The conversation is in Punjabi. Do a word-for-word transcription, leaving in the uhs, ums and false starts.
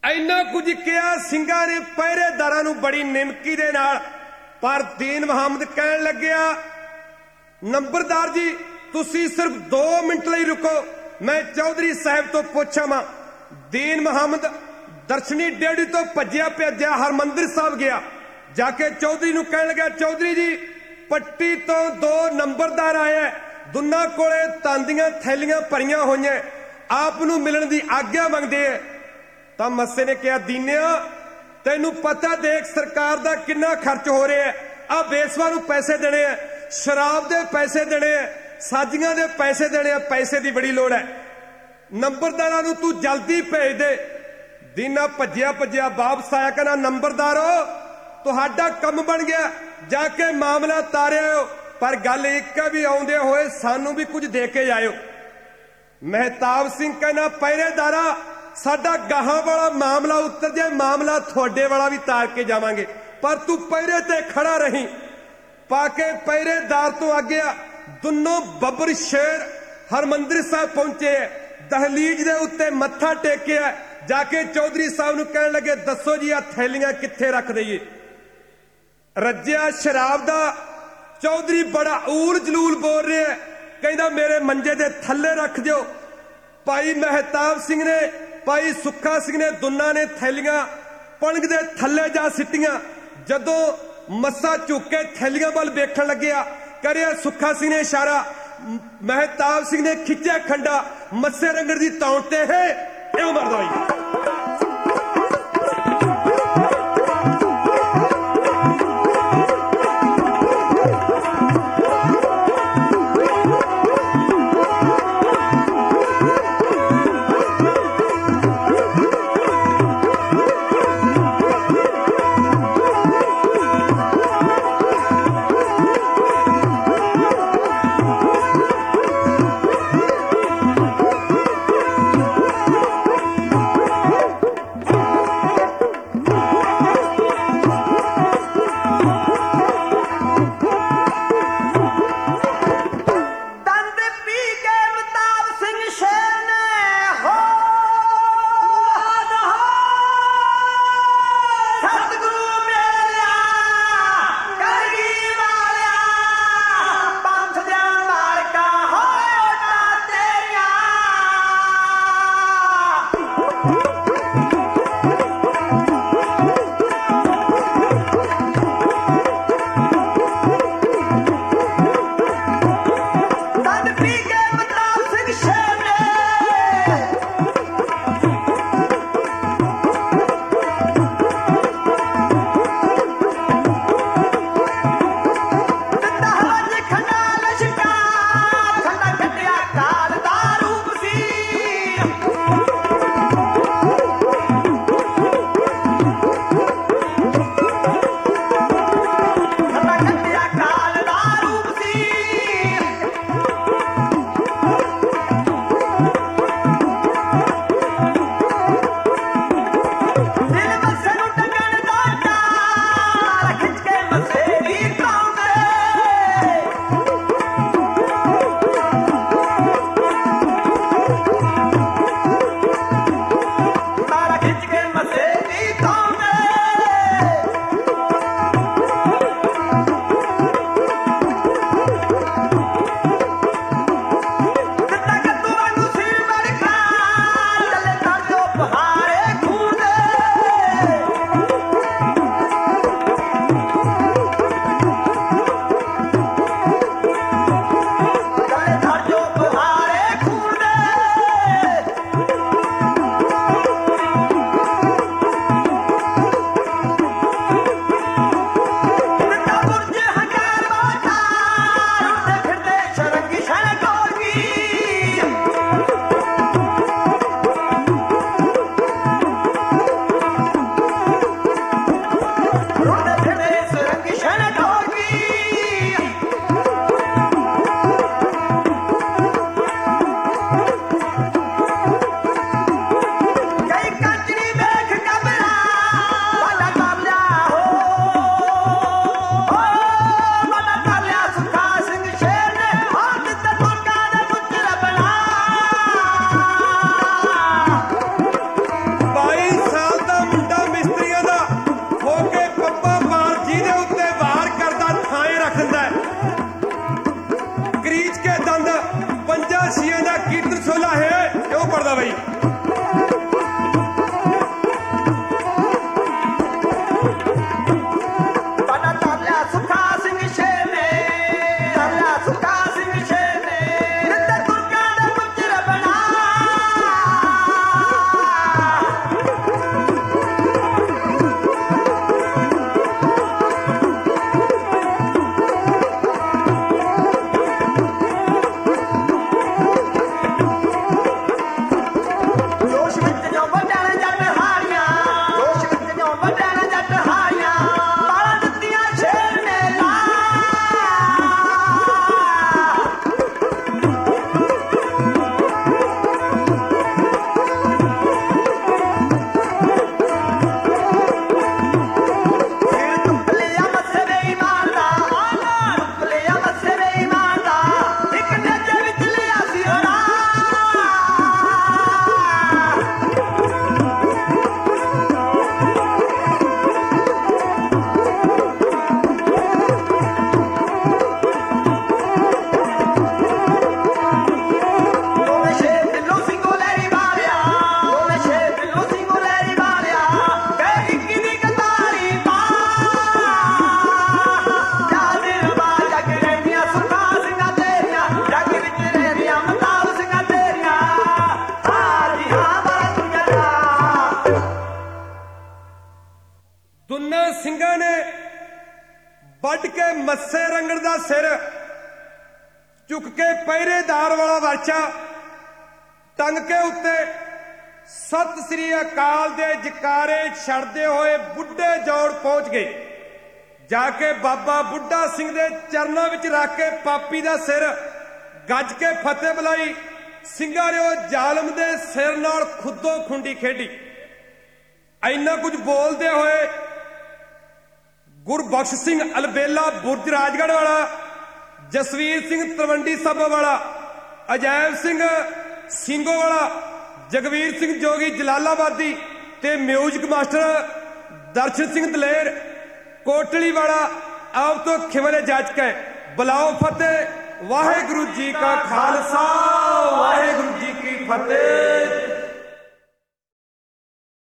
ਇੰਨਾ ਕੁਝ ਕਿਹਾ ਸਿੰਘਾਂ ਨੇ ਪਹਿਰੇਦਾਰਾਂ ਨੂੰ ਬੜੀ ਨਿਮਕੀ ਦੇ ਨਾਲ। ਪਰ ਦੀਨ ਮੁਹੰਮਦ ਕਹਿਣ ਲੱਗਿਆ, ਨੰਬਰਦਾਰ ਜੀ ਤੁਸੀਂ ਸਿਰਫ ਦੋ ਮਿੰਟ ਲਈ ਰੁਕੋ, ਮੈਂ ਚੌਧਰੀ ਸਾਹਿਬ ਤੋਂ ਪੁੱਛਾਂ। ਦੀਨ ਮੁਹੰਮਦ ਦਰਸ਼ਨੀ ਡੇੜੀ ਤੋਂ ਭੱਜਿਆ ਭੱਜਿਆ ਹਰਮੰਦਰ ਸਾਹਿਬ ਗਿਆ। ਜਾ ਕੇ ਚੌਧਰੀ ਨੂੰ ਕਹਿਣ ਲੱਗਾ, ਚੌਧਰੀ ਜੀ ਪੱਟੀ ਤੋਂ ਦੋ ਨੰਬਰਦਾਰ ਆਏ, ਦੋਨਾਂ ਕੋਲੇ ਤਾਂਦੀਆਂ ਥੈਲੀਆਂ ਭਰੀਆਂ ਹੋਈਆਂ, ਆਪ ਨੂੰ ਮਿਲਣ ਦੀ ਆਗਿਆ ਮੰਗਦੇ ਐ। ਤਾਂ ਮੱਸੇ ਨੇ ਕਿਹਾ, ਦੀਨਿਆ ਤੈਨੂੰ ਪਤਾ ਦੇਖ ਸਰਕਾਰ ਦਾ ਕਿੰਨਾ ਖਰਚ ਹੋ ਰਿਹਾ ਹੈ, ਆ ਬੇਸਵਾ ਨੂੰ ਪੈਸੇ ਦੇਣੇ ਆ, ਸ਼ਰਾਬ ਦੇ ਪੈਸੇ ਦੇਣੇ ਆ, ਸਾਜੀਆਂ ਦੇ ਪੈਸੇ ਦੇਣੇ ਆ, ਪੈਸੇ ਦੀ ਬੜੀ ਲੋੜ ਹੈ, ਨੰਬਰਦਾਰਾਂ ਨੂੰ ਤੂੰ ਜਲਦੀ ਭੇਜ ਦੇ। ਦੀਨਾ ਭੱਜਿਆ ਭੱਜਿਆ ਵਾਪਸ ਆਇਆ, ਕਹਿੰਦਾ ਨੰਬਰਦਾਰੋ ਤੁਹਾਡਾ ਕੰਮ ਬਣ ਗਿਆ, ਜਾ ਕੇ ਮਾਮਲਾ ਤਾਰਿਓ, ਪਰ ਗੱਲ ਇੱਕ ਹੈ ਵੀ ਆਉਂਦੇ ਹੋਏ ਸਾਨੂੰ ਵੀ ਕੁਝ ਦੇ ਕੇ ਜਾਇਓ। ਮਹਿਤਾਬ ਸਿੰਘ ਕਹਿੰਦਾ, ਪਹਿਰੇਦਾਰਾ ਸਾਡਾ ਗਾਹਾਂ ਵਾਲਾ ਮਾਮਲਾ ਉੱਤਰ ਜੇ, ਮਾਮਲਾ ਤੁਹਾਡੇ ਵਾਲਾ ਵੀ ਤਾਰ ਕੇ ਜਾਵਾਂਗੇ, ਪਰ ਤੂੰ ਪਹਿਰੇ ਤੇ ਖੜਾ ਰਹੀਂ। ਪਾ ਕੇ ਪਹਿਰੇਦਾਰ ਤੋਂ ਆਗਿਆ ਦੋਨੋਂ ਬੱਬਰ ਸ਼ੇਰ ਹਰਮੰਦਰ ਸਾਹਿਬ ਪਹੁੰਚੇ, ਦਹਲੀਜ ਦੇ ਉੱਤੇ ਮੱਥਾ ਟੇਕਿਆ। ਜਾ ਕੇ ਚੌਧਰੀ ਸਾਹਿਬ ਨੂੰ ਕਹਿਣ ਲੱਗੇ, ਦੱਸੋ ਜੀ ਆ ਥੈਲੀਆਂ ਕਿੱਥੇ ਰੱਖ ਦਈਏ। ਰੱਜਿਆ ਸ਼ਰਾਬ ਦਾ ਚੌਧਰੀ ਬੜਾ ਊਲ ਜਲੂਲ ਬੋਲ ਰਿਹਾ, ਕਹਿੰਦਾ ਮੇਰੇ ਮੰਜੇ ਦੇ ਥੱਲੇ ਰੱਖ ਦਿਓ। ਭਾਈ ਮਹਿਤਾਬ ਸਿੰਘ ਨੇ ਭਾਈ ਸੁੱਖਾ ਸਿੰਘ ਨੇ ਦੋਨਾਂ ਨੇ ਥੈਲੀਆਂ ਪਲੰਗ ਦੇ ਥੱਲੇ ਜਾ ਸਿੱਟੀਆਂ। ਜਦੋਂ ਮੱਸਾ ਝੁੱਕ ਕੇ ਥੈਲੀਆਂ ਵੱਲ ਵੇਖਣ ਲੱਗਿਆ, ਕਰਿਆ ਸੁੱਖਾ ਸਿੰਘ ਨੇ ਇਸ਼ਾਰਾ, ਮਹਿਤਾਬ ਸਿੰਘ ਨੇ ਖਿੱਚਿਆ ਖੰਡਾ, ਮੱਸੇ ਰੰਗੜ ਦੀ ਤੌਣ ਤੇ ਹੈ ਇਉਂ ਮਰਦਾ ਹੋਈ। ਮੱਸੇ ਰੰਗੜ ਦਾ ਸਿਰ ਚੁੱਕ ਕੇ ਪਹਿਰੇਦਾਰ ਵਾਲਾ ਵਰਛਾ ਟੰਗ ਕੇ ਉੱਤੇ ਸਤਿ ਸ੍ਰੀ ਅਕਾਲ ਦੇ ਜਕਾਰੇ ਛੱਡਦੇ ਹੋਏ ਬੁੱਢੇ ਜੋੜ ਪਹੁੰਚ ਗਏ। ਜਾ ਕੇ ਬਾਬਾ ਬੁੱਢਾ ਸਿੰਘ ਦੇ ਚਰਨਾਂ ਵਿੱਚ ਰੱਖ ਕੇ ਪਾਪੀ ਦਾ ਸਿਰ ਗੱਜ ਕੇ ਫਤਿਹ ਬੁਲਾਈ। ਸਿੰਘਾਂ ਨੇ ਉਹ ਜ਼ਾਲਮ ਦੇ ਸਿਰ ਨਾਲ ਖੁੱਦੋ ਖੁੰਡੀ ਖੇਡੀ। ਇੰਨਾ ਕੁਝ ਬੋਲਦੇ ਹੋਏ ਗੁਰਬਖਸ਼ ਸਿੰਘ ਅਲਬੇਲਾ ਬੁਰਜ ਰਾਜਗੜ੍ਹ ਵਾਲਾ, ਜਸਵੀਰ ਸਿੰਘ ਤਲਵੰਡੀ ਸਾਬੋ ਵਾਲਾ, ਅਜੈਬ ਸਿੰਘ ਸਿੰਘੋ ਵਾਲਾ, ਜਗਵੀਰ ਸਿੰਘ ਜੋਗੀ ਜਲਾਲਾਬਾਦੀ ਤੇ ਮਿਊਜ਼ਿਕ ਮਾਸਟਰ ਦਰਸ਼ਨ ਸਿੰਘ ਦਲੇਰ ਕੋਟਲੀ ਵਾਲਾ ਆਪ ਤੋਂ ਖਿਮਰੇ ਜਾਚਕ ਹੈ। ਬੁਲਾਓ ਫਤਿਹ। ਵਾਹਿਗੁਰੂ ਜੀ ਕਾ ਖਾਲਸਾ, ਵਾਹਿਗੁਰੂ ਜੀ ਕੀ ਫਤਿਹ।